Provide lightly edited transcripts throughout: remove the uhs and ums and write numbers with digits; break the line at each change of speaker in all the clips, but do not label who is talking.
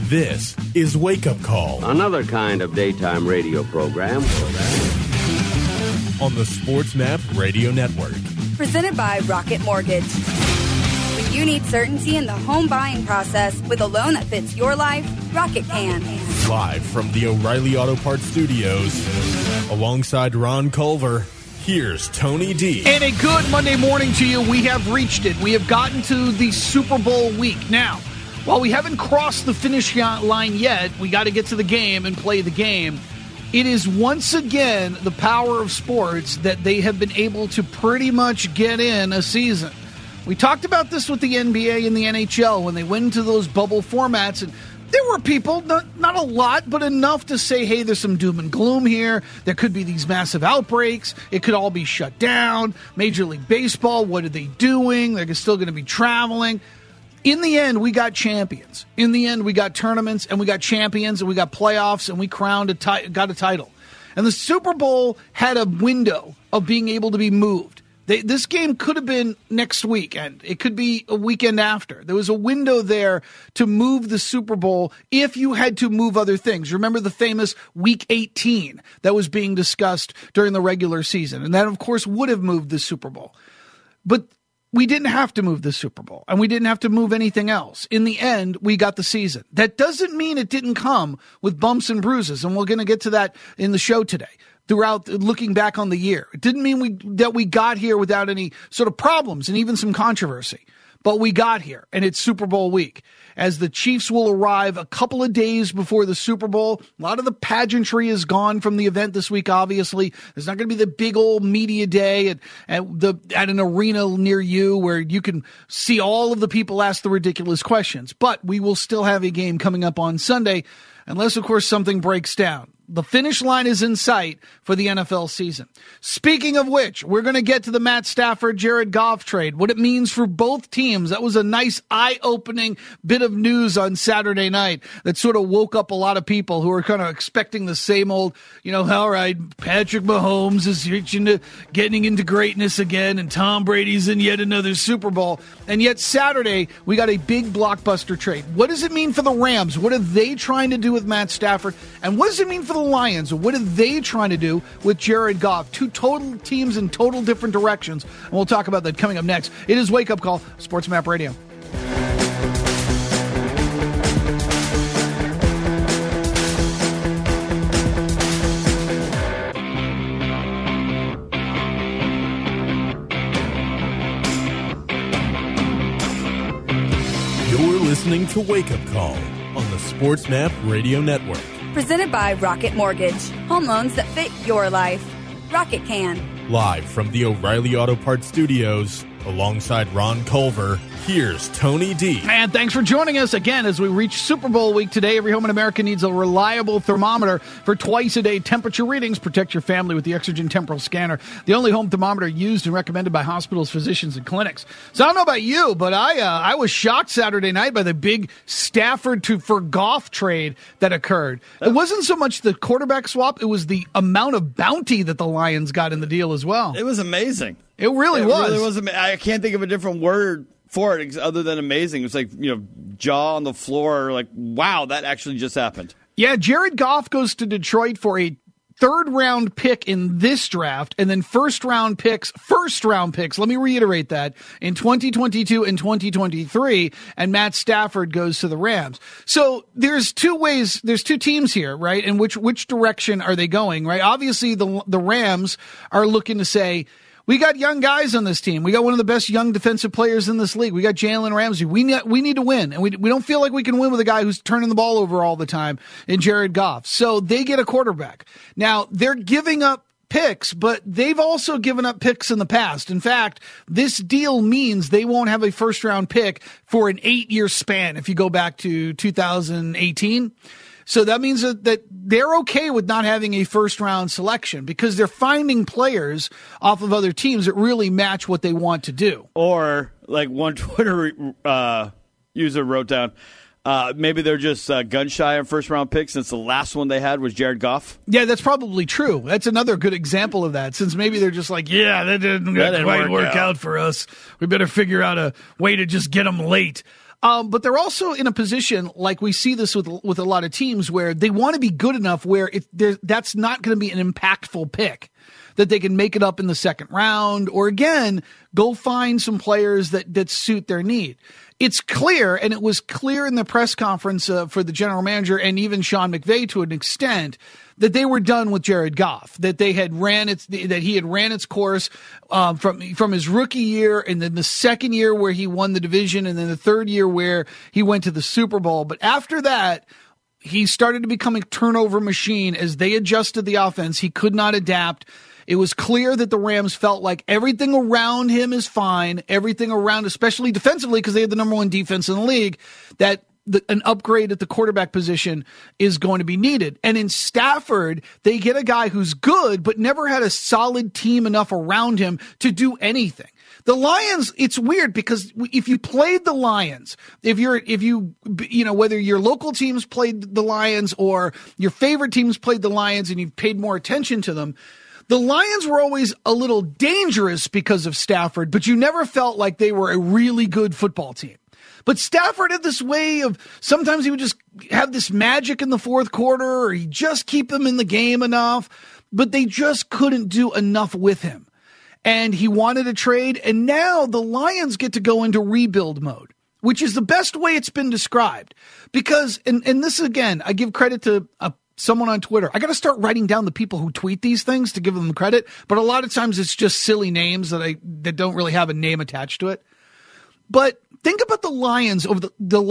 This is Wake Up Call.
Another kind of daytime radio program.
On the SportsMap Radio Network.
Presented by Rocket Mortgage. When you need certainty in the home buying process with a loan that fits your life, Rocket can.
Live from the O'Reilly Auto Parts Studios, alongside Ron Culver, here's Tony D.
And a good Monday morning to you. We have reached it. We have gotten to the Super Bowl week. Now, while we haven't crossed the finish line yet, we got to get to the game and play the game. It is once again the power of sports that they have been able to pretty much get in a season. We talked about this with the NBA and the NHL when they went into those bubble formats, and there were people, not a lot, but enough to say, hey, there's some doom and gloom here. There could be these massive outbreaks. It could all be shut down. Major League Baseball, what are they doing? They're still going to be traveling. In the end, we got champions. In the end, we got tournaments, and we got champions, and we got playoffs, and we got a title. And the Super Bowl had a window of being able to be moved. This game could have been next weekend. It could be a weekend after. There was a window there to move the Super Bowl if you had to move other things. Remember the famous Week 18 that was being discussed during the regular season. And that, of course, would have moved the Super Bowl. But we didn't have to move the Super Bowl, and we didn't have to move anything else. In the end, we got the season. That doesn't mean it didn't come with bumps and bruises, and we're going to get to that in the show today. Throughout looking back on the year, it didn't mean that we got here without any sort of problems and even some controversy. But we got here, and it's Super Bowl week. As the Chiefs will arrive a couple of days before the Super Bowl, a lot of the pageantry is gone from the event this week, obviously. There's not going to be the big old media day at an arena near you where you can see all of the people ask the ridiculous questions. But we will still have a game coming up on Sunday, unless, of course, something breaks down. The finish line is in sight for the NFL season. Speaking of which, we're going to get to the Matt Stafford, Jared Goff trade, what it means for both teams. That was a nice eye-opening bit of news on Saturday night that sort of woke up a lot of people who were kind of expecting the same old, all right, Patrick Mahomes is getting into greatness again, and Tom Brady's in yet another Super Bowl. And yet Saturday, we got a big blockbuster trade. What does it mean for the Rams? What are they trying to do with Matt Stafford? And what does it mean for the Lions? What are they trying to do with Jared Goff? Two total teams in total different directions. And we'll talk about that coming up next. It is Wake Up Call, SportsMap Radio.
You're listening to Wake Up Call on the SportsMap Radio Network.
Presented by Rocket Mortgage. Home loans that fit your life. Rocket can.
Live from the O'Reilly Auto Parts Studios, alongside Ron Culver, here's Tony D.
And thanks for joining us again as we reach Super Bowl week today. Every home in America needs a reliable thermometer for twice-a-day temperature readings. Protect your family with the Exergen Temporal Scanner, the only home thermometer used and recommended by hospitals, physicians, and clinics. So I don't know about you, but I was shocked Saturday night by the big Stafford for Goff trade that occurred. It wasn't so much the quarterback swap, it was the amount of bounty that the Lions got in the deal as well.
It was amazing.
It really was.
Really was. I can't think of a different word for it other than amazing. It was like, jaw on the floor, like, wow, that actually just happened.
Yeah, Jared Goff goes to Detroit for a third-round pick in this draft, and then first-round picks, let me reiterate that, in 2022 and 2023, and Matt Stafford goes to the Rams. So there's two teams here, right? And which direction are they going, right? Obviously, the Rams are looking to say, we got young guys on this team. We got one of the best young defensive players in this league. We got Jalen Ramsey. We need to win, and we don't feel like we can win with a guy who's turning the ball over all the time in Jared Goff. So they get a quarterback. Now, they're giving up picks, but they've also given up picks in the past. In fact, this deal means they won't have a first-round pick for an 8-year span if you go back to 2018. So that means that they're okay with not having a first-round selection because they're finding players off of other teams that really match what they want to do.
Or, like one Twitter user wrote down, Maybe they're just gun shy on first-round picks since the last one they had was Jared Goff.
Yeah, that's probably true. That's another good example of that, since maybe they're just like, yeah, that didn't quite work out for us. We better figure out a way to just get them late. But they're also in a position, like we see this with a lot of teams, where they want to be good enough where that's not going to be an impactful pick, that they can make it up in the second round, or again, go find some players that suit their need. It's clear, and it was clear in the press conference for the general manager and even Sean McVay to an extent, that they were done with Jared Goff, that he had ran its course from his rookie year, and then the second year where he won the division, and then the third year where he went to the Super Bowl. But after that, he started to become a turnover machine as they adjusted the offense. He could not adapt. It was clear that the Rams felt like everything around him is fine, everything around, especially defensively, because they had the number one defense in the league, that an upgrade at the quarterback position is going to be needed. And in Stafford, they get a guy who's good, but never had a solid team enough around him to do anything. The Lions, it's weird because if you played the Lions, if you whether your local teams played the Lions or your favorite teams played the Lions and you paid more attention to them, the Lions were always a little dangerous because of Stafford, but you never felt like they were a really good football team. But Stafford had this way of, sometimes he would just have this magic in the fourth quarter, or he'd just keep them in the game enough, but they just couldn't do enough with him. And he wanted a trade, and now the Lions get to go into rebuild mode, which is the best way it's been described. Because, and this again, I give credit to someone on Twitter. I got to start writing down the people who tweet these things to give them credit, but a lot of times it's just silly names that don't really have a name attached to it. But think about the Lions over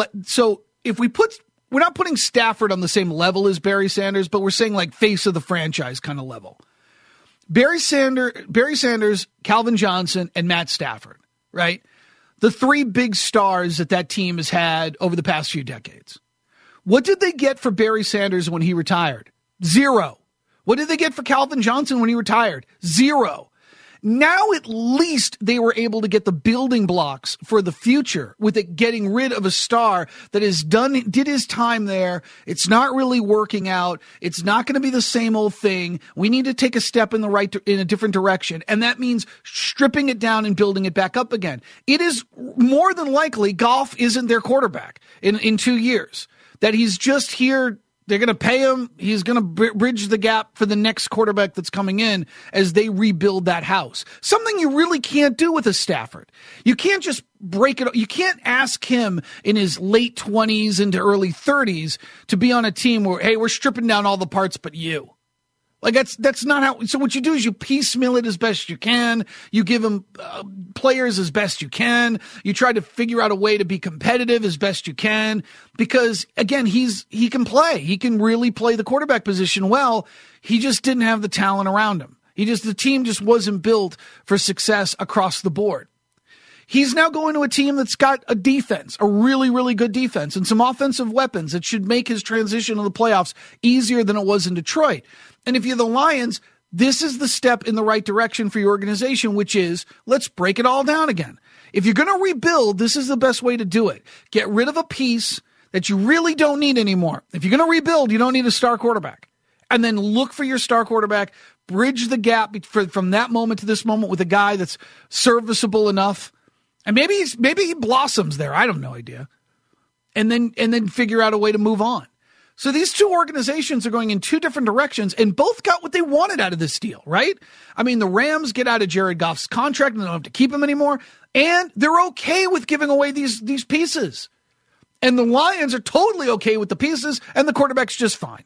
so if we're not putting Stafford on the same level as Barry Sanders, but we're saying like face of the franchise kind of level. Barry Sanders, Calvin Johnson, and Matt Stafford, right? The three big stars that team has had over the past few decades. What did they get for Barry Sanders when he retired? 0. What did they get for Calvin Johnson when he retired? 0. Now at least they were able to get the building blocks for the future with it getting rid of a star that did his time there. It's not really working out. It's not going to be the same old thing. We need to take a step in a different direction. And that means stripping it down and building it back up again. It is more than likely Goff isn't their quarterback in 2 years. That he's just here, they're going to pay him, he's going to bridge the gap for the next quarterback that's coming in as they rebuild that house. Something you really can't do with a Stafford. You can't just break it. You can't ask him in his late 20s into early 30s to be on a team where, hey, we're stripping down all the parts but you. Like that's not how. So what you do is you piecemeal it as best you can. You give him players as best you can. You try to figure out a way to be competitive as best you can, because again, he can play. He can really play the quarterback position well. He just didn't have the talent around him. The team just wasn't built for success across the board. He's now going to a team that's got a defense, a really, really good defense, and some offensive weapons that should make his transition to the playoffs easier than it was in Detroit. And if you're the Lions, this is the step in the right direction for your organization, which is, let's break it all down again. If you're going to rebuild, this is the best way to do it. Get rid of a piece that you really don't need anymore. If you're going to rebuild, you don't need a star quarterback. And then look for your star quarterback, bridge the gap from that moment to this moment with a guy that's serviceable enough. And maybe he blossoms there. I have no idea. And then figure out a way to move on. So these two organizations are going in two different directions, and both got what they wanted out of this deal, right? I mean, the Rams get out of Jared Goff's contract and they don't have to keep him anymore, and they're okay with giving away these pieces. And the Lions are totally okay with the pieces, and the quarterback's just fine.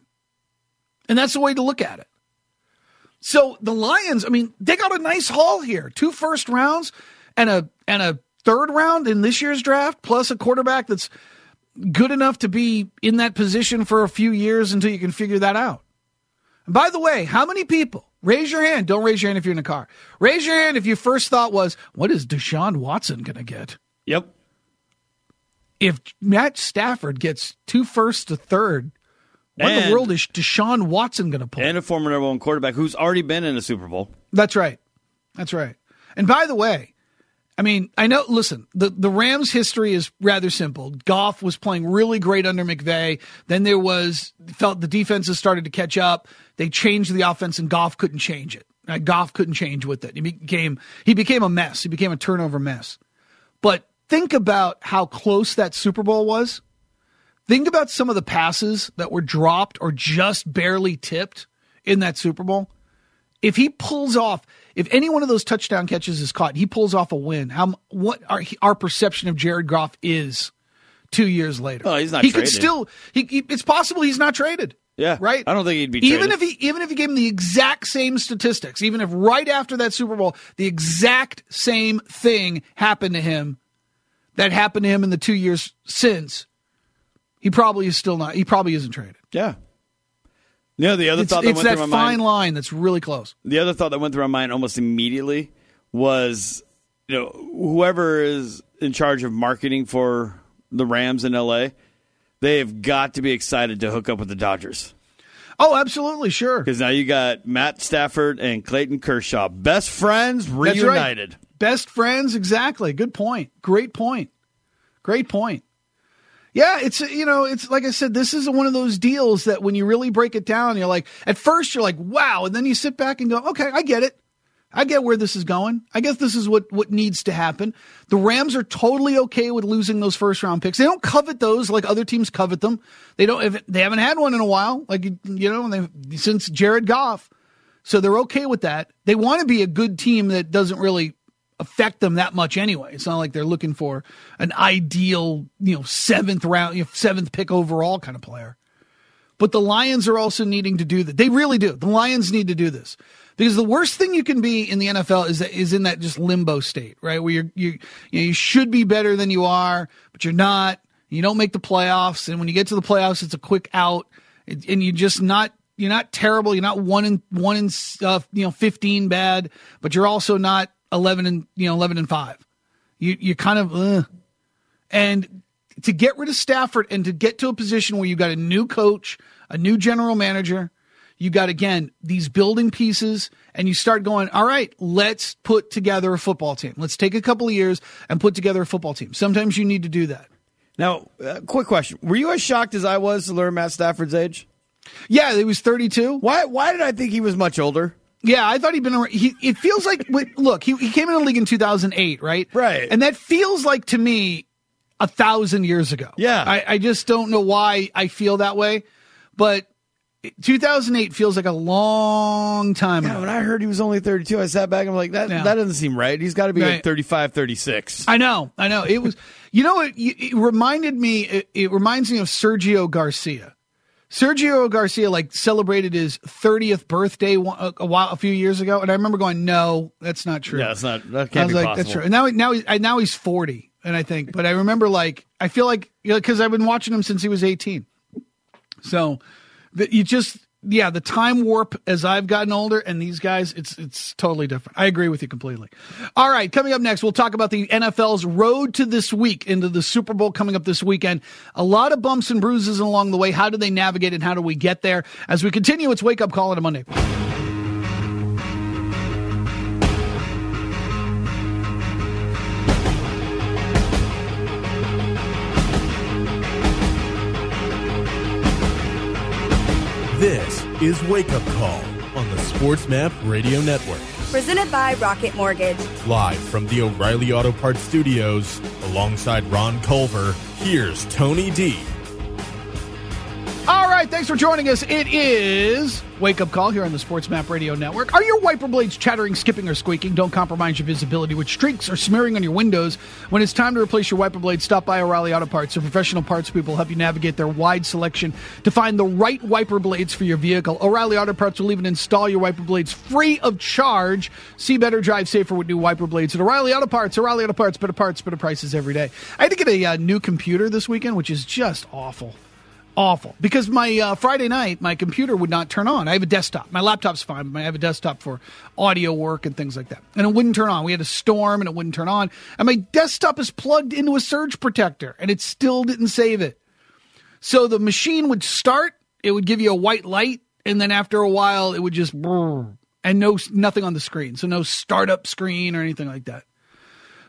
And that's the way to look at it. So the Lions, I mean, they got a nice haul here. 2 first rounds and a third round in this year's draft, plus a quarterback that's good enough to be in that position for a few years until you can figure that out. And by the way, how many people, raise your hand, don't raise your hand if you're in a car, raise your hand if your first thought was, what is Deshaun Watson going to get?
Yep.
If Matt Stafford gets 2 firsts to third, what in the world is Deshaun Watson going to pull?
And a former number 1 quarterback who's already been in a Super Bowl.
That's right. And by the way, I mean, I know, listen, the Rams' history is rather simple. Goff was playing really great under McVay. Then felt the defenses started to catch up. They changed the offense, and Goff couldn't change it. Goff couldn't change with it. He became a mess. He became a turnover mess. But think about how close that Super Bowl was. Think about some of the passes that were dropped or just barely tipped in that Super Bowl. If any one of those touchdown catches is caught, he pulls off a win. What our perception of Jared Goff is 2 years later?
Oh, he's not.
He
traded.
could still. It's possible he's not traded.
Yeah,
right.
I don't think he'd be traded.
Even if he gave him the exact same statistics, even if right after that Super Bowl the exact same thing happened to him that happened to him in the 2 years since, he probably is still not. He probably isn't traded.
Yeah. The other thought that went through my mind. It's that
fine line that's really close.
The other thought that went through my mind almost immediately was, whoever is in charge of marketing for the Rams in LA, they have got to be excited to hook up with the Dodgers.
Oh, absolutely, sure.
Because now you got Matt Stafford and Clayton Kershaw, best friends reunited.
That's right. Best friends, exactly. Good point. Great point. Yeah, it's like I said, this is one of those deals that when you really break it down, you're like, at first you're like, wow, and then you sit back and go, okay, I get it. I get where this is going. I guess this is what needs to happen. The Rams are totally okay with losing those first round picks. They don't covet those like other teams covet them. They haven't had one in a while, since Jared Goff. So they're okay with that. They want to be a good team that doesn't really affect them that much anyway. It's not like they're looking for an ideal, seventh pick overall kind of player. But the Lions are also needing to do that. They really do. The Lions need to do this. Because the worst thing you can be in the NFL is in that just limbo state, right? Where you should be better than you are, but you're not. You don't make the playoffs, and when you get to the playoffs, it's a quick out, and you're not terrible. You're not 1 in 15 bad, but you're also not 11 and 5. You kind of and to get rid of Stafford and to get to a position where you got a new coach, a new general manager. You got, again, these building pieces, and you start going, all right, let's put together a football team. Let's take a couple of years and put together a football team. Sometimes you need to do that. Now,
quick question. Were you as shocked as I was to learn Matt Stafford's age?
Yeah, he was 32.
Why did I think he was much older?
Yeah, I thought he'd been around. It feels like, look, he came in the league in 2008, right?
Right.
And that feels like, to me, 1,000 years ago.
Yeah.
I just don't know why I feel that way, but 2008 feels like a long time ago.
When I heard he was only 32, I sat back and I'm like, that doesn't seem right. He's got to be like 35, 36.
I know. It was, it reminded me, it reminds me of Sergio Garcia. Sergio Garcia celebrated his 30th birthday a few years ago, and I remember going, "No, that's not true."
Yeah, that can't be possible.
That's true. And now he's 40, and I think, but I remember I feel like because I've been watching him since he was 18, so. The time warp as I've gotten older, and these guys, it's totally different. I agree with you completely. All right, coming up next, we'll talk about the NFL's road to this week, into the Super Bowl coming up this weekend. A lot of bumps and bruises along the way. How do they navigate and how do we get there? As we continue, it's Wake Up Call on a Monday.
This is Wake Up Call on the Sports Map Radio Network.
Presented by Rocket Mortgage.
Live from the O'Reilly Auto Parts Studios, alongside Ron Culver, here's Tony D.
All right, thanks for joining us. It is Wake Up Call here on the Sports Map Radio Network. Are your wiper blades chattering, skipping, or squeaking? Don't compromise your visibility with streaks or smearing on your windows. When it's time to replace your wiper blades, stop by O'Reilly Auto Parts. Their professional parts people help you navigate their wide selection to find the right wiper blades for your vehicle. O'Reilly Auto Parts will even install your wiper blades free of charge. See better, drive safer with new wiper blades at O'Reilly Auto Parts. O'Reilly Auto Parts, better prices every day. I had to get a new computer this weekend, which is just awful. Because my Friday night, my computer would not turn on. I have a desktop. My laptop's fine, but I have a desktop for audio work and things like that. And it wouldn't turn on. We had a storm and it wouldn't turn on. And my desktop is plugged into a surge protector and it still didn't save it. So the machine would start, it would give you a white light, and then after a while it would just brrr, and nothing on the screen. So no startup screen or anything like that.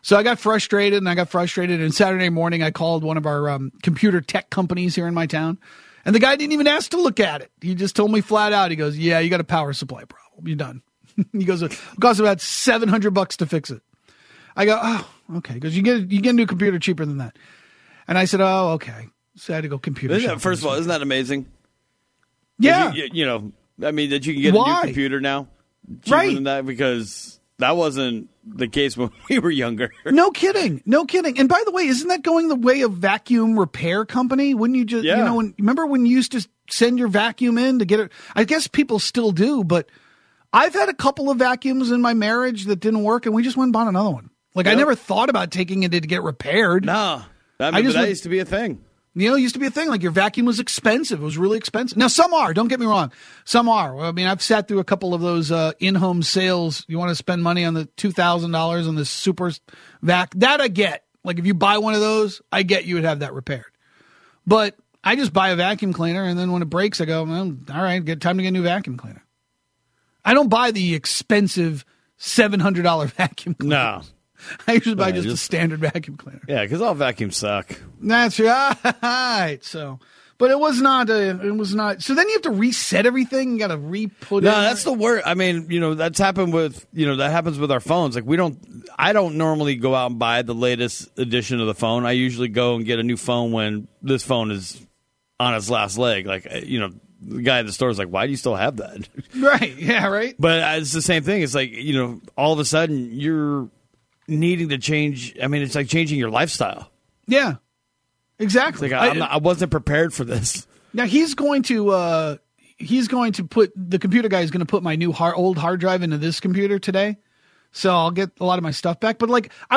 So I got frustrated, and Saturday morning I called one of our computer tech companies here in my town, and the guy didn't even ask to look at it. He just told me flat out, he goes, yeah, you got a power supply problem. You're done. He goes, it costs about $700 to fix it. I go, oh, okay. Because you get a new computer cheaper than that. And I said, oh, okay. So I had to go computer shop.
First of all, isn't that amazing?
Yeah.
You know, I mean, that you can get a new computer now cheaper than that, because that wasn't the case when we were younger.
No kidding. And by the way, isn't that going the way of vacuum repair company? Wouldn't you just, remember when you used to send your vacuum in to get it? I guess people still do, but I've had a couple of vacuums in my marriage that didn't work, and we just went and bought another one. Like, I never thought about taking it to get repaired.
No. That used to be a thing.
You know, it used to be a thing. Like, your vacuum was expensive. It was really expensive. Now, some are. Don't get me wrong. Some are. I mean, I've sat through a couple of those in-home sales. You want to spend money on the $2,000 on this super vac. That I get. Like, if you buy one of those, I get you would have that repaired. But I just buy a vacuum cleaner, and then when it breaks, I go, well, all right, time to get a new vacuum cleaner. I don't buy the expensive $700 vacuum cleaner.
No.
I usually buy just a standard vacuum cleaner.
Yeah, because all vacuums suck.
That's right. So, but it was not. So then you have to reset everything. You got to re-put it.
No, that's the word. I mean, that's happened with, that happens with our phones. Like, I don't normally go out and buy the latest edition of the phone. I usually go and get a new phone when this phone is on its last leg. Like, the guy at the store is like, why do you still have that?
Right. Yeah. Right.
But it's the same thing. It's like, all of a sudden you're needing to change. I mean, it's like changing your lifestyle.
Yeah, exactly.
It's like, I wasn't prepared for this.
Now he's going to put, the computer guy is going to put my new old hard drive into this computer today. So I'll get a lot of my stuff back. But I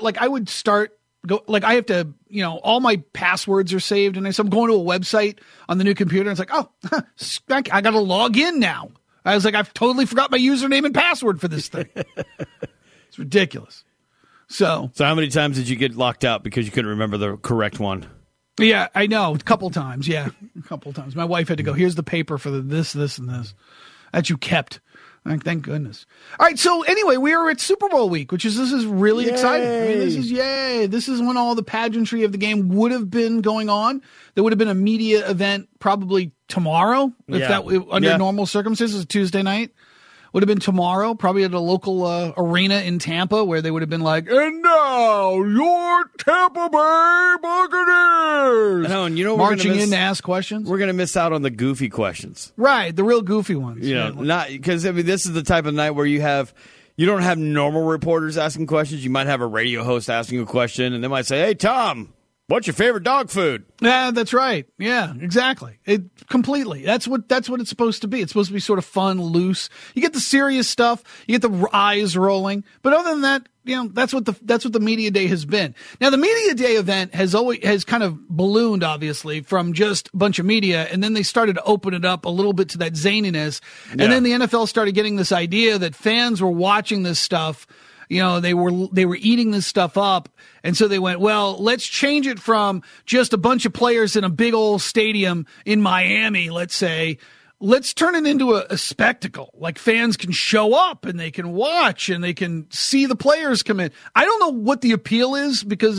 have to, all my passwords are saved. And so I'm going to a website on the new computer. And it's like, oh, I got to log in now. I was like, I've totally forgot my username and password for this thing. It's ridiculous. So
how many times did you get locked out because you couldn't remember the correct one?
Yeah, I know. A couple times. Yeah, a couple times. My wife had to go, here's the paper for this, and this that you kept. Thank goodness. All right. So anyway, we are at Super Bowl week, this is really exciting. I mean, this is yay. This is when all the pageantry of the game would have been going on. There would have been a media event probably tomorrow, under normal circumstances, Tuesday night. Would have been tomorrow, probably at a local arena in Tampa, where they would have been like, and now your Tampa Bay Buccaneers.
I know, and
marching in to ask questions.
We're going to miss out on the goofy questions,
right? The real goofy ones.
Not because this is the type of night where you don't have normal reporters asking questions. You might have a radio host asking a question, and they might say, "Hey, Tom, what's your favorite dog food?"
Yeah, that's right. Yeah, exactly. Completely. That's what it's supposed to be. It's supposed to be sort of fun, loose. You get the serious stuff. You get the eyes rolling. But other than that, that's what the media day has been. Now, the media day event has kind of ballooned, obviously, from just a bunch of media, and then they started to open it up a little bit to that zaniness. And then the NFL started getting this idea that fans were watching this stuff. They were eating this stuff up. And so they went, well, let's change it from just a bunch of players in a big old stadium in Miami, let's say. Let's turn it into a spectacle. Like, fans can show up and they can watch and they can see the players come in. I don't know what the appeal is, because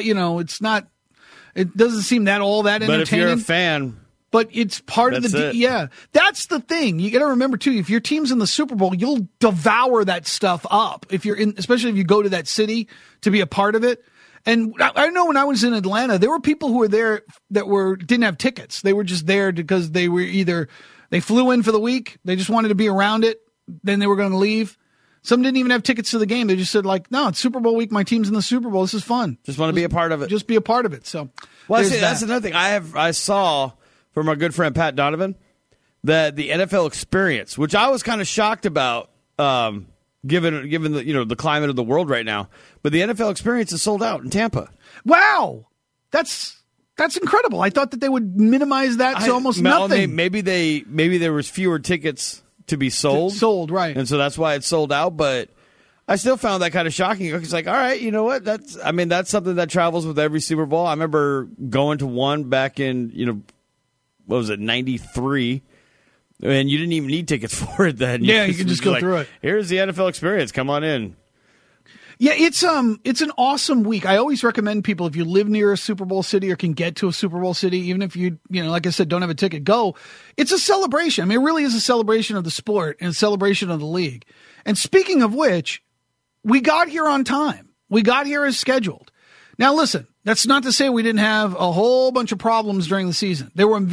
it doesn't seem all that entertaining.
But if you're a fan,
but it's part of that's the thing. You got to remember too, if your team's in the Super Bowl, you'll devour that stuff up. Especially if you go to that city to be a part of it. And I know when I was in Atlanta, there were people who were there that didn't have tickets. They were just there because they flew in for the week. They just wanted to be around it. Then they were going to leave. Some didn't even have tickets to the game. They just said, no, it's Super Bowl week. My team's in the Super Bowl. This is fun.
Just want to be a part of it.
Just be a part of it. So,
that's another thing. I saw from our good friend Pat Donovan that the NFL experience, which I was kind of shocked about, given the climate of the world right now, but the NFL experience is sold out in Tampa.
Wow, that's incredible. I thought that they would minimize that to almost nothing.
Maybe there was fewer tickets to be sold,
right,
and so that's why it's sold out. But I still found that kind of shocking. It's like, all right, you know what? That's something that travels with every Super Bowl. I remember going to one back in what was it, 93. And you didn't even need tickets for it then.
Yeah, you could just go through it.
Here's the NFL experience. Come on in.
Yeah, it's an awesome week. I always recommend people, if you live near a Super Bowl city or can get to a Super Bowl city, even if you like I said, don't have a ticket, go. It's a celebration. I mean, it really is a celebration of the sport and a celebration of the league. And speaking of which, we got here on time. We got here as scheduled. Now, listen, that's not to say we didn't have a whole bunch of problems during the season. There were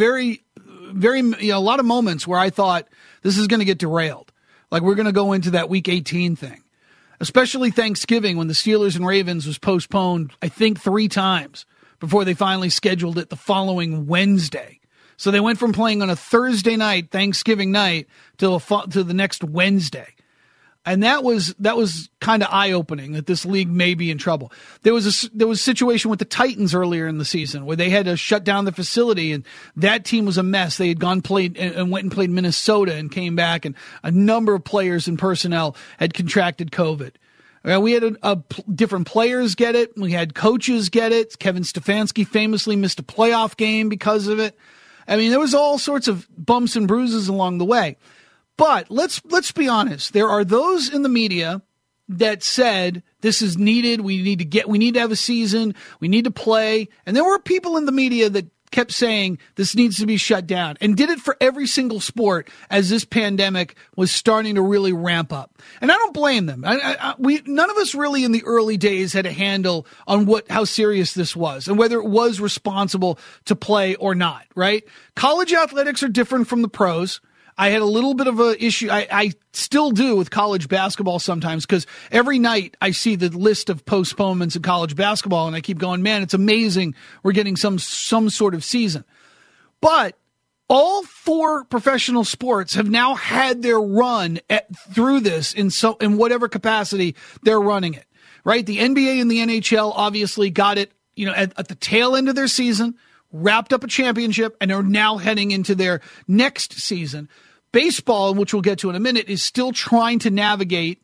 a lot of moments where I thought this is going to get derailed. Like we're going to go into that Week 18 thing. Especially Thanksgiving when the Steelers and Ravens was postponed, I think 3 times before they finally scheduled it the following Wednesday. So they went from playing on a Thursday night, Thanksgiving night, to the next Wednesday. And that was kind of eye-opening that this league may be in trouble. There was a situation with the Titans earlier in the season where they had to shut down the facility, and that team was a mess. They had went and played Minnesota and came back, and a number of players and personnel had contracted COVID. We had different players get it. We had coaches get it. Kevin Stefanski famously missed a playoff game because of it. I mean, there was all sorts of bumps and bruises along the way. But let's be honest. There are those in the media that said this is needed. We need to have a season. We need to play. And there were people in the media that kept saying this needs to be shut down and did it for every single sport as this pandemic was starting to really ramp up. And I don't blame them. None of us really in the early days had a handle on how serious this was and whether it was responsible to play or not, right? College athletics are different from the pros. I had a little bit of an issue. I still do with college basketball sometimes because every night I see the list of postponements in college basketball and I keep going, man, it's amazing we're getting some sort of season. But all 4 professional sports have now had their run through this in whatever capacity they're running it, right? The NBA and the NHL obviously got it, at the tail end of their season, wrapped up a championship, and are now heading into their next season. Baseball, which we'll get to in a minute, is still trying to navigate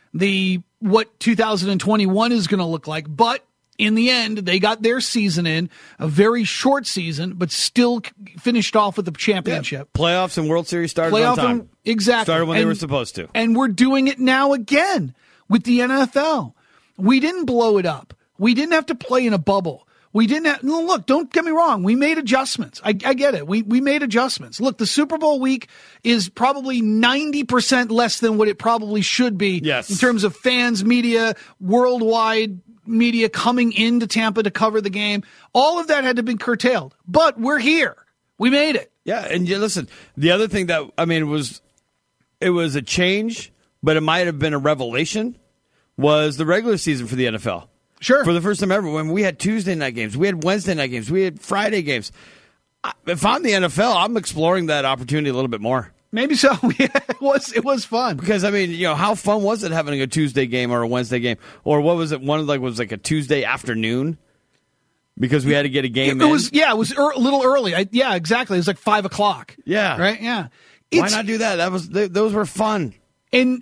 what 2021 is going to look like. But in the end, they got their season in, a very short season, but still finished off with the championship.
Yeah. Playoffs and World Series started on time.
Exactly.
Started when they were supposed to.
And we're doing it now again with the NFL. We didn't blow it up. We didn't have to play in a bubble. We didn't have, look, don't get me wrong. We made adjustments. I get it. We made adjustments. Look, the Super Bowl week is probably 90% less than what it probably should be in terms of fans, media, worldwide media coming into Tampa to cover the game. All of that had to be curtailed. But we're here. We made it.
Yeah, and listen, the other thing that, it was a change, but it might have been a revelation, was the regular season for the NFL.
Sure.
For the first time ever, when we had Tuesday night games, we had Wednesday night games, we had Friday games. If I'm the NFL, I'm exploring that opportunity a little bit more.
Maybe so. Yeah, it was fun.
Because, how fun was it having a Tuesday game or a Wednesday game? Or what was it? Was like a Tuesday afternoon? Because we had to get a game in?
It was a little early. Exactly. It was like 5 o'clock.
Yeah.
Right? Yeah.
Why not do that? Those were fun.
And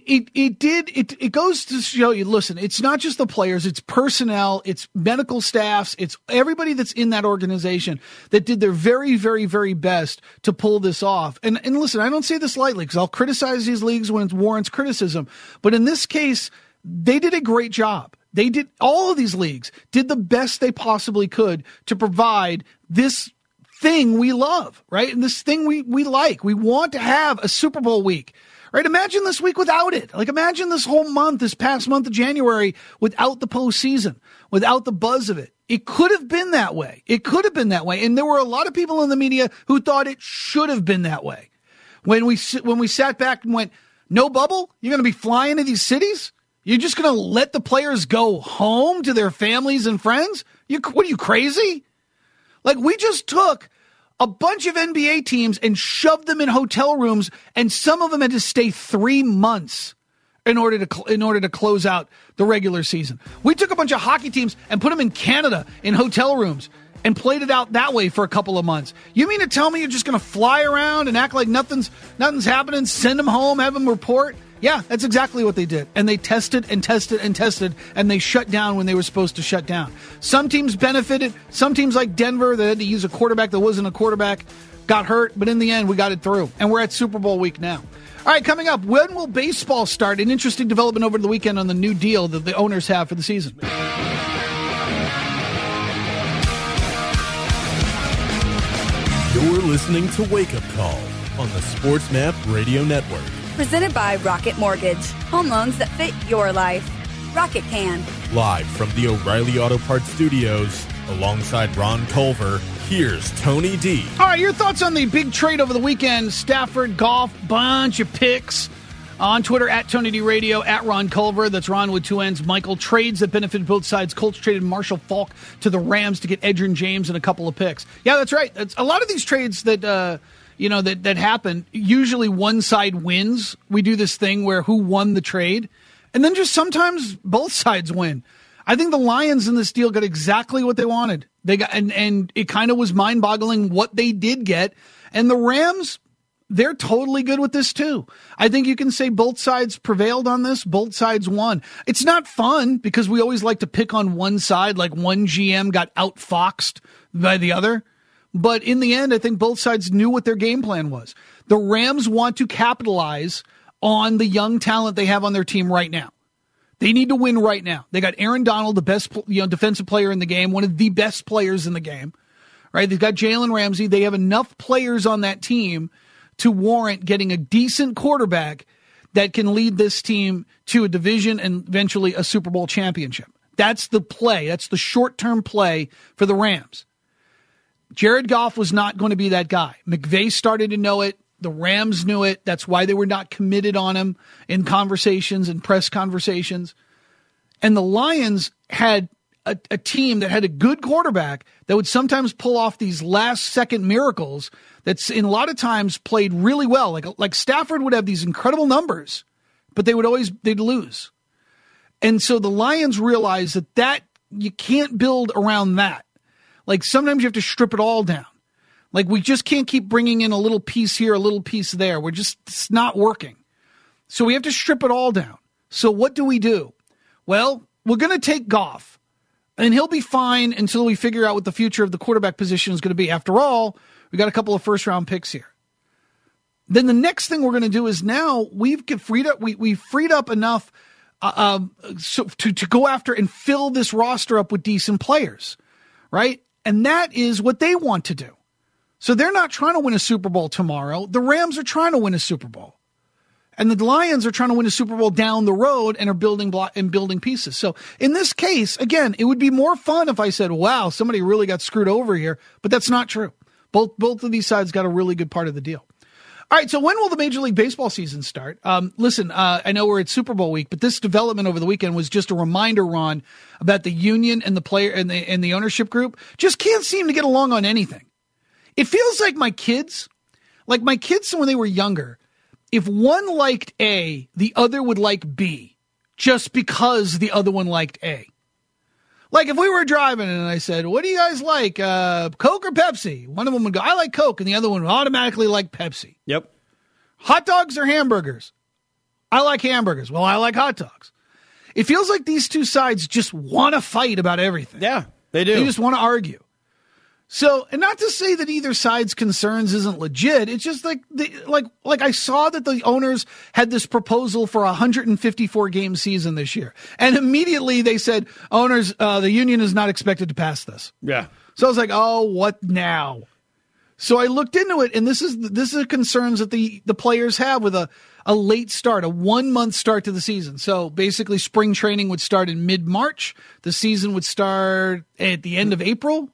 it goes to show you, listen, it's not just the players, it's personnel, it's medical staffs, it's everybody that's in that organization that did their very, very, very best to pull this off. And listen, I don't say this lightly because I'll criticize these leagues when it warrants criticism. But in this case, they did a great job. All of these leagues did the best they possibly could to provide this thing we love, right? And this thing we like. We want to have a Super Bowl week. Right? Imagine this week without it. Like, imagine this whole month, this past month of January, without the postseason, without the buzz of it. It could have been that way. And there were a lot of people in the media who thought it should have been that way. When we sat back and went, no bubble? You're going to be flying to these cities? You're just going to let the players go home to their families and friends? What are you, crazy? Like, we just took a bunch of NBA teams and shoved them in hotel rooms, and some of them had to stay 3 months in order to close out the regular season. We took a bunch of hockey teams and put them in Canada in hotel rooms and played it out that way for a couple of months. You mean to tell me you're just going to fly around and act like nothing's happening, send them home, have them report? Yeah, that's exactly what they did. And they tested and tested and tested, and they shut down when they were supposed to shut down. Some teams benefited. Some teams like Denver that had to use a quarterback that wasn't a quarterback got hurt, but in the end, we got it through. And we're at Super Bowl week now. All right, coming up, when will baseball start? An interesting development over the weekend on the new deal that the owners have for the season.
You're listening to Wake Up Call on the SportsMap Radio Network.
Presented by Rocket Mortgage. Home loans that fit your life. Rocket can.
Live from the O'Reilly Auto Parts Studios, alongside Ron Culver, here's Tony D.
All right, your thoughts on the big trade over the weekend. Stafford, Goff, bunch of picks. On Twitter, at Tony D Radio, at Ron Culver. That's Ron with two N's. Michael, trades that benefited both sides. Colts traded Marshall Faulk to the Rams to get Edgerrin James and a couple of picks. Yeah, that's right. A lot of these trades that that happen, usually one side wins. We do this thing where who won the trade, and then just sometimes both sides win. I think the Lions in this deal got exactly what they wanted. They got, and it kind of was mind-boggling what they did get. And the Rams, they're totally good with this too. I think you can say both sides prevailed on this. Both sides won. It's not fun because we always like to pick on one side, like one GM got outfoxed by the other. But in the end, I think both sides knew what their game plan was. The Rams want to capitalize on the young talent they have on their team right now. They need to win right now. They got Aaron Donald, the best defensive player in the game, one of the best players in the game. Right? They've got Jalen Ramsey. They have enough players on that team to warrant getting a decent quarterback that can lead this team to a division and eventually a Super Bowl championship. That's the play. That's the short-term play for the Rams. Jared Goff was not going to be that guy. McVay started to know it. The Rams knew it. That's why they were not committed on him in conversations and press conversations. And the Lions had a team that had a good quarterback that would sometimes pull off these last-second miracles that's in a lot of times played really well. Like Stafford would have these incredible numbers, but they'd lose. And so the Lions realized that you can't build around that. Like sometimes you have to strip it all down. Like we just can't keep bringing in a little piece here, a little piece there. It's not working. So we have to strip it all down. So what do? Well, we're going to take Goff, and he'll be fine until we figure out what the future of the quarterback position is going to be. After all, we got a couple of first-round picks here. Then the next thing we're going to do is now we've freed up enough to go after and fill this roster up with decent players, right? And that is what they want to do. So they're not trying to win a Super Bowl tomorrow. The Rams are trying to win a Super Bowl. And the Lions are trying to win a Super Bowl down the road and are building pieces. So in this case, again, it would be more fun if I said, wow, somebody really got screwed over here. But that's not true. Both of these sides got a really good part of the deal. All right, so when will the Major League Baseball season start? Listen, I know we're at Super Bowl week, but this development over the weekend was just a reminder, Ron, about the union and the player and the ownership group just can't seem to get along on anything. It feels like my kids when they were younger, if one liked A, the other would like B, just because the other one liked A. Like if we were driving and I said, what do you guys like, Coke or Pepsi? One of them would go, I like Coke, and the other one would automatically like Pepsi.
Yep.
Hot dogs or hamburgers? I like hamburgers. Well, I like hot dogs. It feels like these two sides just want to fight about everything.
Yeah, they do.
They just want to argue. So, and not to say that either side's concerns isn't legit. It's just like I saw that the owners had this proposal for a 154 game season this year, and immediately they said, "Owners, the union is not expected to pass this."
Yeah.
So I was like, "Oh, what now?" So I looked into it, and this is the concerns that the players have with a late start, a 1 month start to the season. So basically, spring training would start in mid-March. The season would start at the end of April.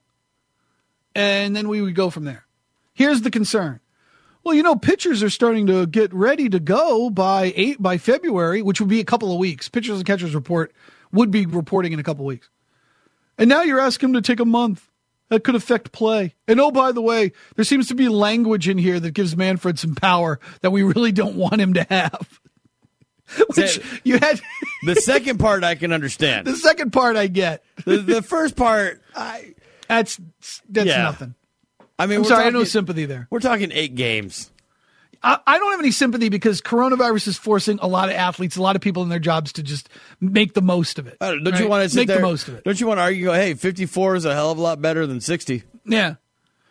And then we would go from there. Here's the concern. Well, pitchers are starting to get ready to go by February, which would be a couple of weeks. Pitchers and catchers would be reporting in a couple of weeks. And now you're asking them to take a month. That could affect play. And oh, by the way, there seems to be language in here that gives Manfred some power that we really don't want him to have. Which you had.
The second part I can understand.
The second part I get.
The first part,
That's nothing.
I mean,
I'm sorry, I have no sympathy there.
We're talking 8 games.
I don't have any sympathy because coronavirus is forcing a lot of athletes, a lot of people in their jobs to just make the most of it.
Don't you want to
make the most of it?
Don't you want to argue, hey, 54 is a hell of a lot better than 60?
Yeah.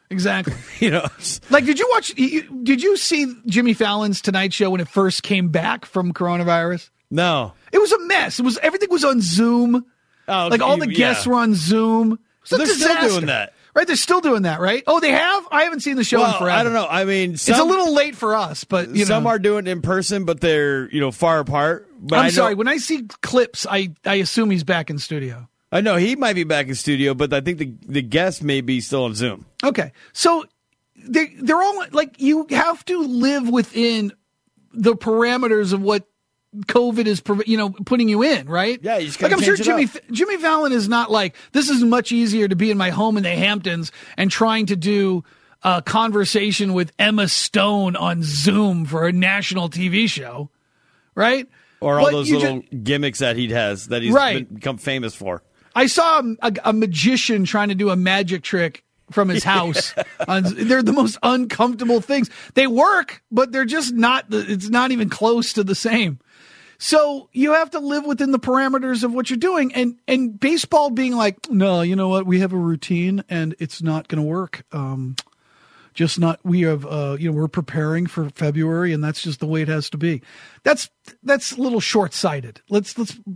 Exactly.
It's-
Like, did you see Jimmy Fallon's Tonight Show when it first came back from coronavirus?
no.
It was a mess. Everything was on Zoom.
Oh,
Like all the guests were on Zoom. It was a
They're
disaster.
still doing that.
Right? They're still doing that, right? Oh, they have? I haven't seen the show in
Well,
forever.
I don't know. I mean,
It's a little late for us, but
some are doing it in person, but they're far apart. But
I'm sorry. When I see clips, I assume he's back in studio.
I know he might be back in studio, but I think the guest may be still on Zoom.
Okay, so they're all like, you have to live within the parameters of what COVID is, putting you in, right?
Yeah, you just
like
gotta
I'm sure
change it
Jimmy Fallon is not like, this is much easier to be in my home in the Hamptons and trying to do a conversation with Emma Stone on Zoom for a national TV show, right?
Or all those little gimmicks that he has that he's become famous for.
I saw a magician trying to do a magic trick from his house. They're the most uncomfortable things. They work, but they're just not. It's not even close to the same. So you have to live within the parameters of what you're doing. And baseball being like, no, you know what? We have a routine and it's not going to work. Just not. We have. We're preparing for February, and that's just the way it has to be. That's a little short-sighted. Let's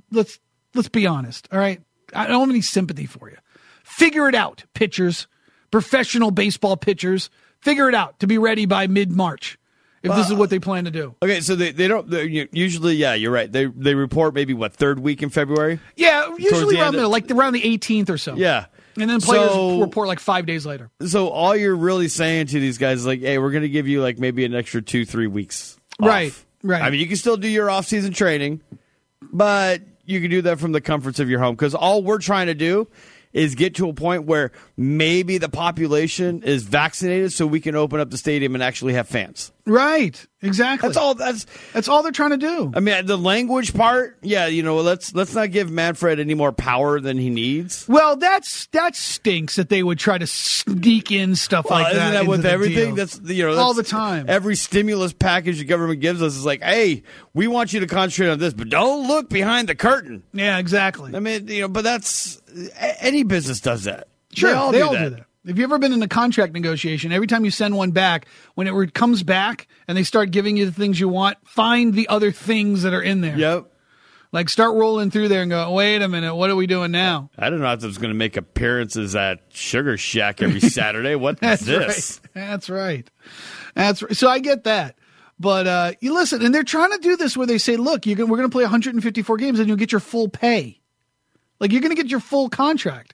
be honest. All right. I don't have any sympathy for you. Figure it out, pitchers, professional baseball pitchers. Figure it out to be ready by mid-March if this is what they plan to do.
Okay, so they don't usually. Yeah, you're right. They report maybe third week in February.
Yeah, usually around the around the 18th or so.
Yeah,
and then players report like 5 days later.
So all you're really saying to these guys is like, hey, we're going to give you like maybe an extra 2-3 weeks off.
Right.
I mean, you can still do your off-season training, but you can do that from the comforts of your home, because all we're trying to do is get to a point where maybe the population is vaccinated so we can open up the stadium and actually have fans.
Right. Exactly. That's all they're trying to do.
I mean, the language part, yeah, let's not give Manfred any more power than he needs.
Well, that stinks that they would try to sneak in stuff like that.
Isn't that with everything?
Deal.
That's
all the time.
Every stimulus package the government gives us is like, hey, we want you to concentrate on this, but don't look behind the curtain.
Yeah, exactly.
I mean, but that's any business does that.
Sure,
they all do that.
Have you ever been in a contract negotiation? Every time you send one back, when it comes back and they start giving you the things you want, find the other things that are in there.
Yep.
Like start rolling through there and go, wait a minute, what are we doing now?
I don't know if it's going to make appearances at Sugar Shack every Saturday. What is this?
That's right. So I get that. But you listen, and they're trying to do this where they say, look, we're going to play 154 games and you'll get your full pay. Like you're going to get your full contract.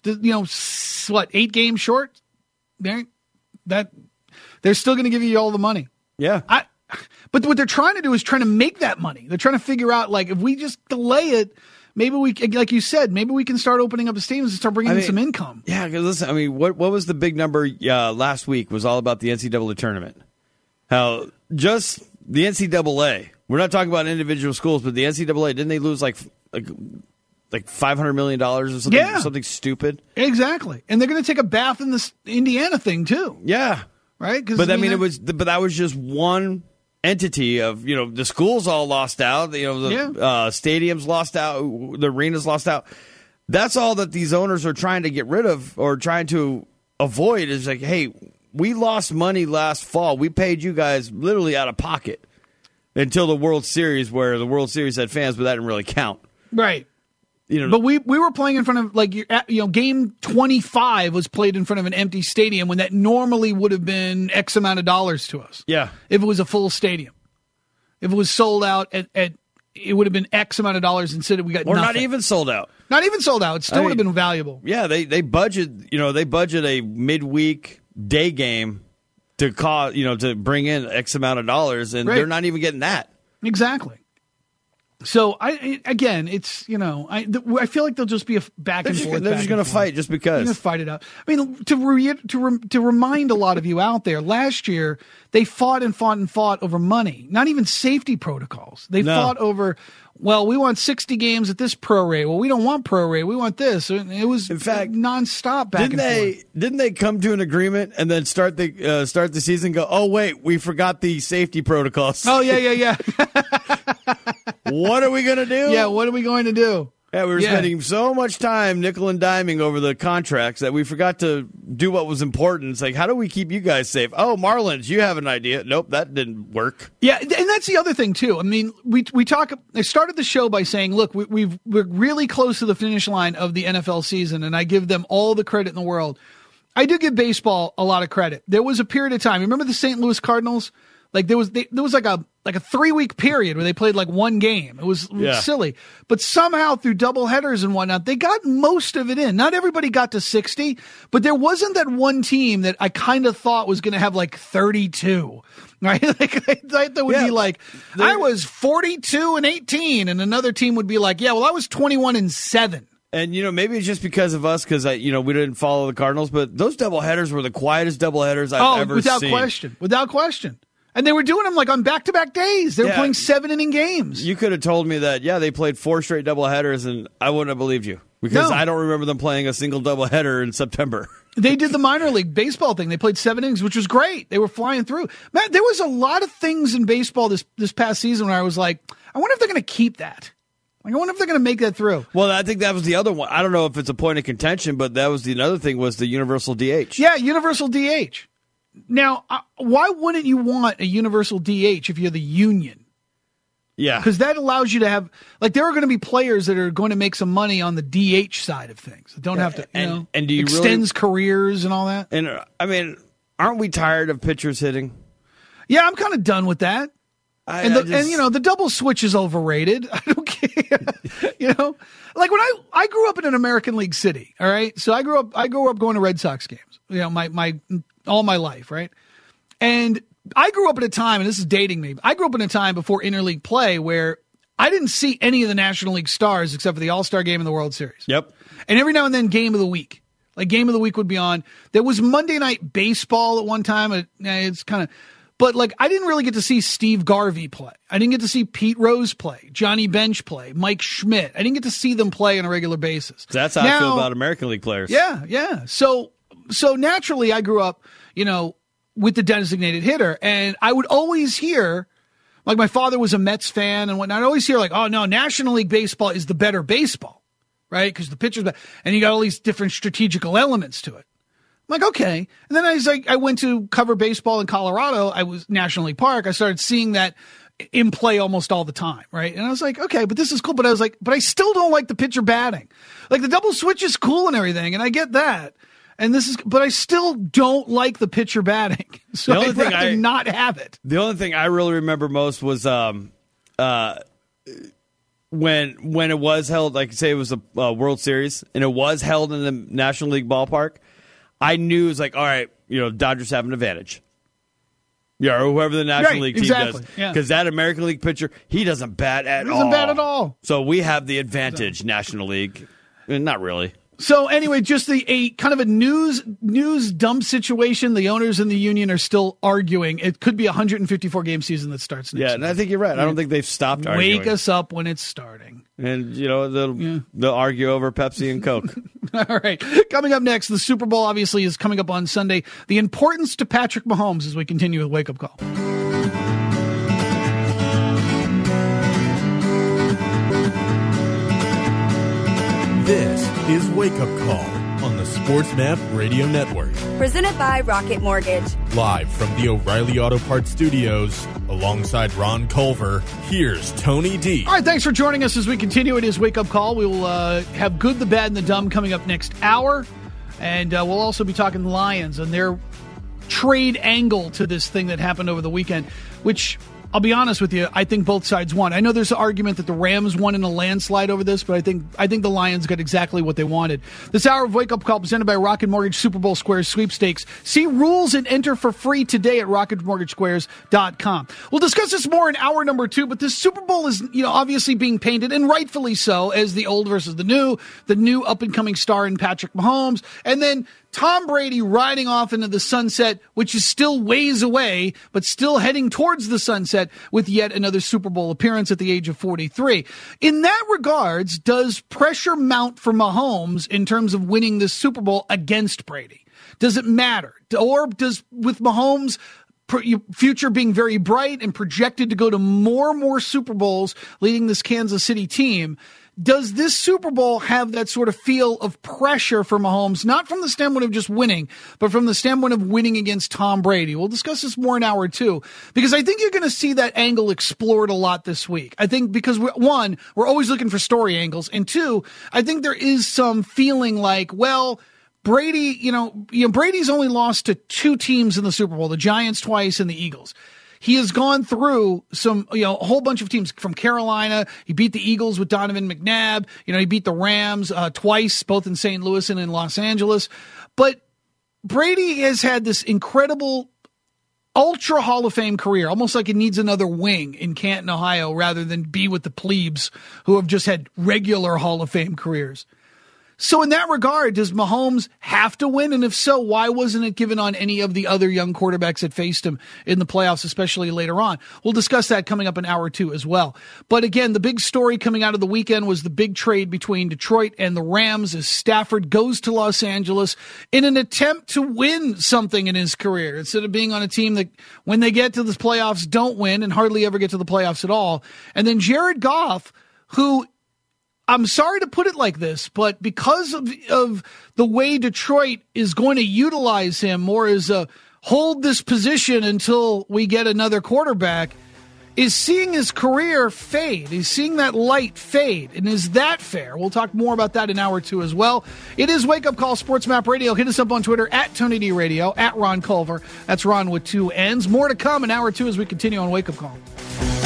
8 games short? They're still going to give you all the money.
Yeah.
But what they're trying to do is trying to make that money. They're trying to figure out, like, if we just delay it, maybe we, like you said, maybe we can start opening up the stadiums and start bringing in some income.
Yeah, because listen, I mean, what was the big number last week was all about the NCAA tournament. How just the NCAA, we're not talking about individual schools, but the NCAA, didn't they lose like $500 million or something?
Yeah.
Something stupid.
Exactly. And they're going to take a bath in this Indiana thing too.
Yeah.
Right?
But that was just one entity of, the schools all lost out, the stadiums lost out, the arenas lost out. That's all that these owners are trying to get rid of or trying to avoid is like, hey, we lost money last fall. We paid you guys literally out of pocket until the World Series, where the World Series had fans, but that didn't really count.
Right. But we were playing in front of, game 25 was played in front of an empty stadium when that normally would have been X amount of dollars to us.
Yeah.
If it was a full stadium. If it was sold out at it would have been X amount of dollars instead we got
or
nothing.
Not even sold out.
Not even sold out. It still would have been valuable.
Yeah, they budget a midweek day game to to bring in X amount of dollars, and they're not even getting that.
Exactly. So it's I feel like they'll just be a back and forth.
They're just going to fight just because.
They're going to fight it out. I mean, to remind a lot of you out there, last year they fought over money, not even safety protocols. They fought over. Well, we want 60 games at this pro rate. Well, we don't want pro rate. We want this. It was, in fact, nonstop back and forth.
Didn't they come to an agreement and then start the season and go, oh, wait, we forgot the safety protocols?
Oh, yeah.
What are we going to do?
Yeah, what are we going to do?
Yeah, we were spending so much time nickel and diming over the contracts that we forgot to do what was important. It's like, how do we keep you guys safe? Oh, Marlins, you have an idea. Nope, that didn't work.
Yeah, and that's the other thing, too. I mean, we talk. I started the show by saying, look, we're really close to the finish line of the NFL season, and I give them all the credit in the world. I do give baseball a lot of credit. There was a period of time. Remember the St. Louis Cardinals? Like there was like a 3-week period where they played like one game. It was silly, but somehow through double headers and whatnot, they got most of it in. Not everybody got to 60, but there wasn't that one team that I kind of thought was going to have like 32. Right? Like I thought that would be like I was 42-18, and another team would be like, yeah, well, I was 21-7.
And, maybe it's just because of us, because, we didn't follow the Cardinals, but those doubleheaders were the quietest doubleheaders I've ever seen. Without question. And they were doing them like on back-to-back days. They were playing 7-inning games. You could have told me that, they played 4 straight doubleheaders, and I wouldn't have believed you. Because I don't remember them playing a single doubleheader in September.
They did the minor league baseball thing. They played 7 innings, which was great. They were flying through. Man, there was a lot of things in baseball this past season where I was like, I wonder if they're going to keep that. Like, I wonder if they're going to make that through.
Well, I think that was the other one. I don't know if it's a point of contention, but that was another thing was the universal DH.
Yeah, universal DH. Now, why wouldn't you want a universal DH if you're the union?
Yeah.
Because that allows you to have, like, there are going to be players that are going to make some money on the DH side of things. That don't have to,
and do you
extends careers and all that.
And, I mean, aren't we tired of pitchers hitting?
Yeah, I'm kind of done with that. The double switch is overrated. I don't care. Like when I grew up in an American League city. All right, so I grew up going to Red Sox games. My all my life, right? And I grew up at a time, and this is dating me. I grew up in a time before interleague play where I didn't see any of the National League stars except for the All-Star Game and the World Series.
Yep.
And every now and then, Game of the Week. Like Game of the Week would be on. There was Monday Night Baseball at one time. It's kind of. But, like, I didn't really get to see Steve Garvey play. I didn't get to see Pete Rose play, Johnny Bench play, Mike Schmidt. I didn't get to see them play on a regular basis.
That's how I feel about American League players.
Yeah. So naturally, I grew up, with the designated hitter. And I would always hear, like, my father was a Mets fan and whatnot. I'd always hear, like, oh, no, National League Baseball is the better baseball, right? Because the pitcher's better. And you got all these different strategical elements to it. I'm like, okay. And then I went to cover baseball in Colorado. I was National League Park. I started seeing that in play almost all the time, right? And I was like, okay, but this is cool. But I was like, but I still don't like the pitcher batting. Like the double switch is cool and everything, and I get that. But I still don't like the pitcher batting. So I'd rather not have it.
The only thing I really remember most was when it was held, like say it was a World Series, and it was held in the National League ballpark. I knew it was like, all right, Dodgers have an advantage. Yeah, or whoever the National League team does. Because that American League pitcher, he doesn't bat at all.
Doesn't bat at all.
So we have the advantage, National League. Not really.
So anyway, just a kind of a news dump situation. The owners and the union are still arguing. It could be a 154 game season that starts next.
Yeah, and I think you're right. I don't think they've stopped arguing.
Wake us up when it's starting.
And they'll argue over Pepsi and Coke.
All right. Coming up next, the Super Bowl obviously is coming up on Sunday. The importance to Patrick Mahomes as we continue with Wake Up Call.
This is Wake Up Call on the SportsMap Radio Network.
Presented by Rocket Mortgage.
Live from the O'Reilly Auto Parts Studios, alongside Ron Culver, here's Tony D.
All right, thanks for joining us as we continue. It is Wake Up Call. We will have Good, the Bad, and the Dumb coming up next hour. And we'll also be talking Lions and their trade angle to this thing that happened over the weekend, which, I'll be honest with you, I think both sides won. I know there's an argument that the Rams won in a landslide over this, but I think the Lions got exactly what they wanted. This hour of Wake Up Call presented by Rocket Mortgage Super Bowl Squares Sweepstakes. See rules and enter for free today at rocketmortgagesquares.com. We'll discuss this more in hour number 2, but this Super Bowl is, obviously being painted, and rightfully so, as the old versus the new up-and-coming star in Patrick Mahomes, and then Tom Brady riding off into the sunset, which is still ways away, but still heading towards the sunset with yet another Super Bowl appearance at the age of 43. In that regards, does pressure mount for Mahomes in terms of winning this Super Bowl against Brady? Does it matter? Or does, with Mahomes' future being very bright and projected to go to more and more Super Bowls leading this Kansas City team, does this Super Bowl have that sort of feel of pressure for Mahomes, not from the standpoint of just winning, but from the standpoint of winning against Tom Brady? We'll discuss this more in hour 2, because I think you're going to see that angle explored a lot this week. I think because, one, we're always looking for story angles, and 2, I think there is some feeling like, well, Brady, Brady's only lost to 2 teams in the Super Bowl, the Giants twice and the Eagles. He has gone through a whole bunch of teams from Carolina. He beat the Eagles with Donovan McNabb. He beat the Rams twice, both in St. Louis and in Los Angeles. But Brady has had this incredible ultra Hall of Fame career, almost like it needs another wing in Canton, Ohio, rather than be with the plebes who have just had regular Hall of Fame careers. So in that regard, does Mahomes have to win? And if so, why wasn't it given on any of the other young quarterbacks that faced him in the playoffs, especially later on? We'll discuss that coming up in hour 2 as well. But again, the big story coming out of the weekend was the big trade between Detroit and the Rams as Stafford goes to Los Angeles in an attempt to win something in his career, instead of being on a team that, when they get to the playoffs, don't win and hardly ever get to the playoffs at all. And then Jared Goff, who, I'm sorry to put it like this, but because of the way Detroit is going to utilize him more as a hold this position until we get another quarterback, is seeing his career fade. He's seeing that light fade. And is that fair? We'll talk more about that in hour 2 as well. It is Wake Up Call Sports Map Radio. Hit us up on Twitter at Tony D Radio, at Ron Culver. That's Ron with 2 N's. More to come in hour 2 as we continue on Wake Up Call.